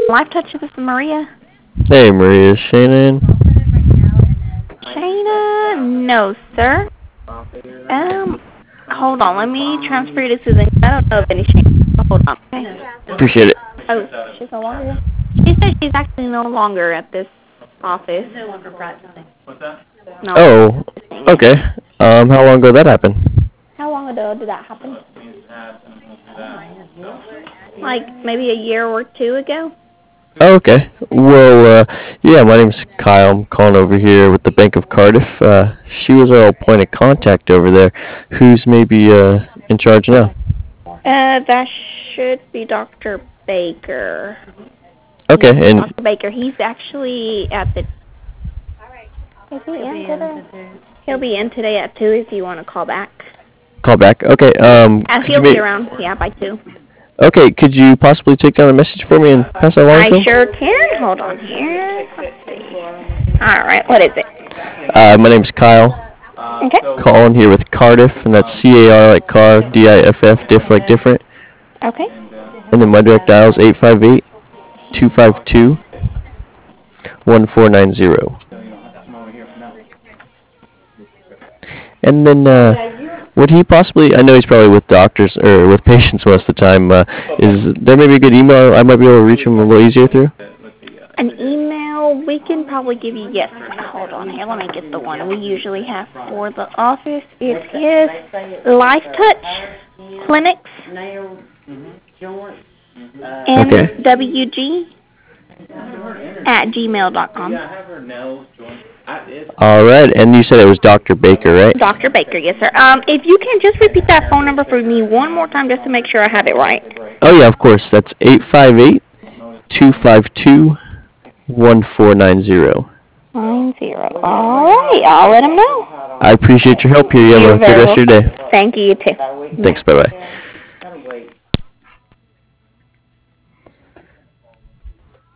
Life Touch, this is Maria. Hey, Maria, Shannon. Shayna? No, sir. Hold on. Let me transfer you to Susan. I don't know of any Shayna. Hold on, okay? Appreciate it. Oh, she's no longer? She said she's actually no longer at this office. No longer practicing. What's that? No. Oh, okay. How long ago that happened? How long ago did that happen? Like maybe a year or two ago? Oh, okay. Well, yeah, my name's Kyle. I'm calling over here with the Bank of Cardiff. She was our point of contact over there. Who's maybe in charge now? That should be Dr. Baker. Okay, Yeah, and Dr. Baker. He's actually at the... Is he in today? He'll be in today at 2 if you want to call back. call back. Okay. He'll be around, yeah, by 2. Okay, could you possibly take down a message for me and pass that along to him? I sure can. Hold on here. Let's see. All right, what is it? My name's Kyle. Okay. Calling here with Cardiff, and that's C-A-R like car, D-I-F-F, diff like different. Okay. And then my direct dial is 858-252-1490. And then, would he possibly, I know he's probably with doctors, or with patients most of the time, is there maybe a good email I might be able to reach him a little easier through? An email, we can probably give you, yes. Hold on here, let me get the one we usually have for the office. It is Life Touch Clinics, NWG at gmail.com. All right, and you said it was Dr. Baker, right? Dr. Baker, yes, sir. If you can just repeat that phone number for me one more time just to make sure I have it right. Oh, yeah, of course. That's 858-252-1490. 90. All right, I'll let him know. I appreciate your help here. You have a good rest of your day. Thank you, you too. Thanks, bye-bye.